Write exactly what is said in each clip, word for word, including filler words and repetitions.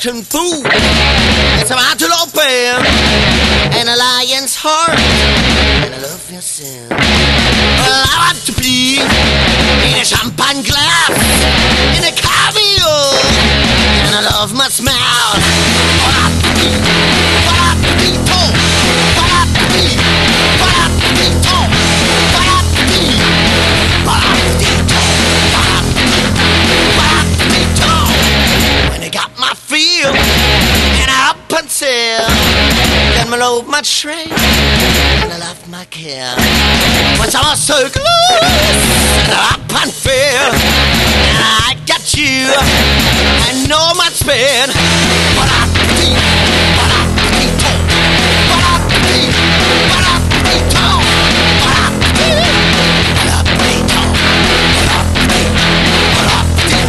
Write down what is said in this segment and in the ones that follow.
rotten food. It's a antelope bear and a lion's heart, and I love yourself. Well, I want to be in a champagne glass, in a caviar, and I love my smile. What up to be? What up to be? Oh, what up to be? What up to be? Oh, what up to be? What up to be? What up to be? What up to be? Oh, when I got my feel and I up until then, I love my trade and I love my care. Once I was so close and I up and fair, and I got you. I know my spin. What up to be? What up to be? What up to be? What up to be? What up to be? What up to be? What up to be? What up to be?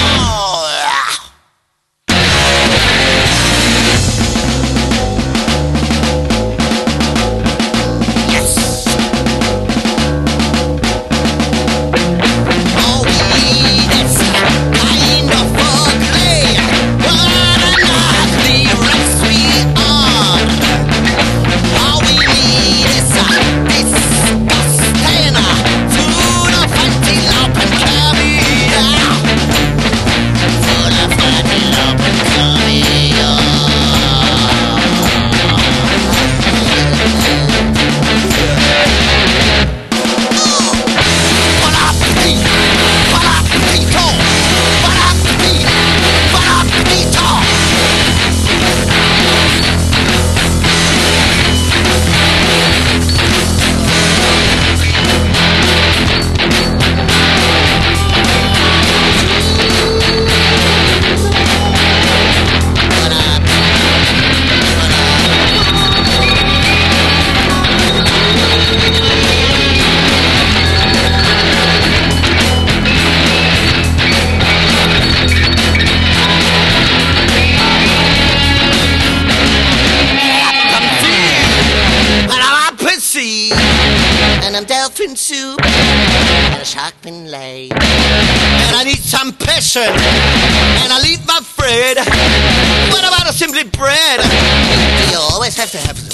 Soup and a shark fin laid, and I need some passion and I leave my Fred. What about a simply bread? Do you always have to have